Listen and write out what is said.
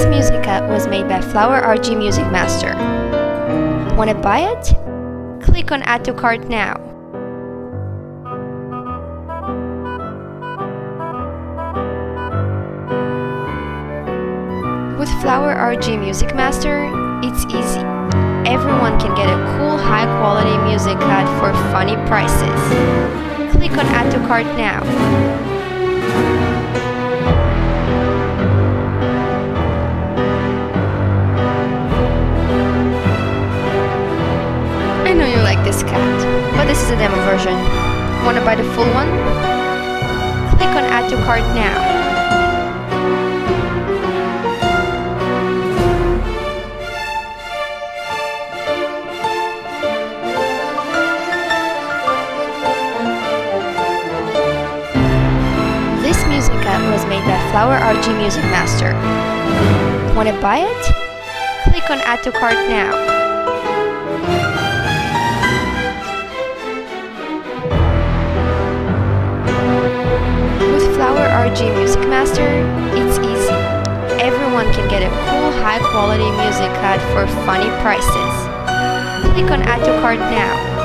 This musica was made by Flower RG Music Master. Wanna buy it? Click on Add to Cart now. With Flower RG Music Master, it's easy. Everyone can get a cool high-quality music card for funny prices. Click on Add to Cart now. I know you like this cat, but this is a demo version. Wanna buy the full one? Click on Add to Cart now. This musica was made by Flower RG Music Master. Wanna buy it? Click on Add to Cart now. With Flower RG Music Master, it's easy. Everyone can get a cool high-quality music card for funny prices. Click on Add to Cart now.